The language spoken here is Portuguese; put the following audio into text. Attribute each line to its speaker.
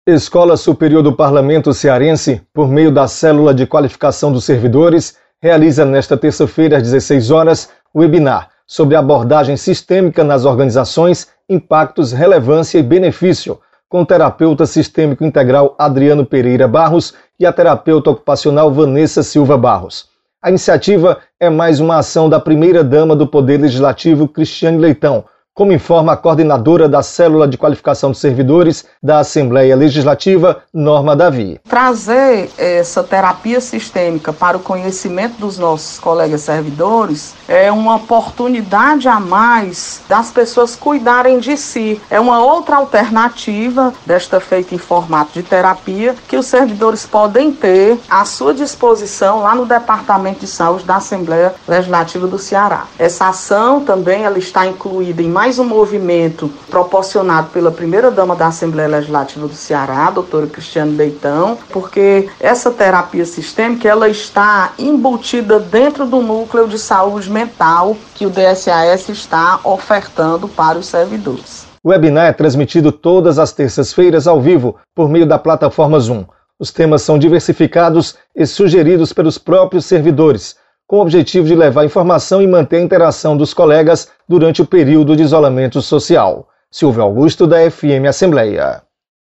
Speaker 1: Escola Superior do Parlamento Cearense, por meio da Célula de Qualificação dos Servidores, realiza nesta terça-feira às 16 horas o webinar sobre abordagem sistêmica nas organizações, impactos, relevância e benefício, com o terapeuta sistêmico integral Adriano Pereira Barros e a terapeuta ocupacional Vanessa Silva Barros. A iniciativa é mais uma ação da primeira-dama do Poder Legislativo, Cristiane Leitão, como informa a coordenadora da Célula de Qualificação dos Servidores da Assembleia Legislativa, Norma Davi.
Speaker 2: Trazer essa terapia sistêmica para o conhecimento dos nossos colegas servidores é uma oportunidade a mais das pessoas cuidarem de si. É uma outra alternativa, desta feita em formato de terapia, que os servidores podem ter à sua disposição lá no Departamento de Saúde da Assembleia Legislativa do Ceará. Essa ação também ela está incluída em mais um movimento proporcionado pela primeira-dama da Assembleia Legislativa do Ceará, a doutora Cristiane Leitão, porque essa terapia sistêmica ela está embutida dentro do núcleo de saúde mental que o DSAS está ofertando para os servidores.
Speaker 1: O webinar é transmitido todas as terças-feiras ao vivo por meio da plataforma Zoom. Os temas são diversificados e sugeridos pelos próprios servidores, com o objetivo de levar informação e manter a interação dos colegas durante o período de isolamento social. Silvio Augusto, da FM Assembleia.